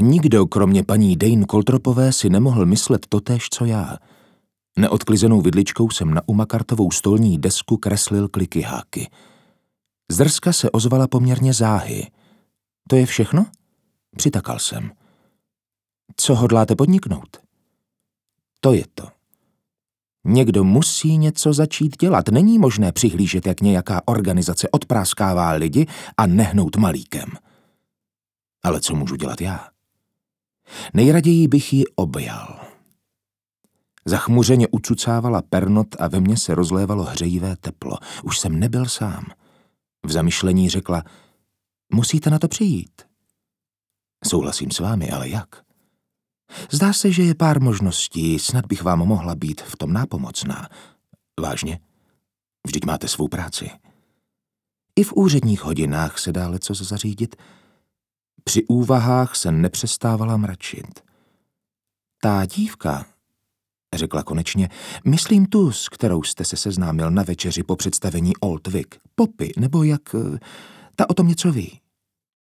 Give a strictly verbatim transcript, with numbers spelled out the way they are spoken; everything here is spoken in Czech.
Nikdo, kromě paní Dane Coltropové, si nemohl myslet totéž, co já. Neodklizenou vidličkou jsem na umakartovou stolní desku kreslil kliky háky. Zdrska se ozvala poměrně záhy. To je všechno? Přitakal jsem. Co hodláte podniknout? To je to. Někdo musí něco začít dělat. Není možné přihlížet, jak nějaká organizace odpráskává lidi a nehnout malíkem. Ale co můžu dělat já? Nejraději bych ji objal. Zachmuřeně ucucávala pernot a ve mně se rozlévalo hřejivé teplo. Už jsem nebyl sám. V zamyšlení řekla, musíte na to přijít. Souhlasím s vámi, ale jak? Zdá se, že je pár možností, snad bych vám mohla být v tom nápomocná. Vážně? Vždyť máte svou práci. I v úředních hodinách se dá leco zařídit. Při úvahách se nepřestávala mračit. Ta dívka, řekla konečně, myslím tu, s kterou jste se seznámil na večeři po představení Old Vic, Poppy, nebo jak, ta o tom něco ví.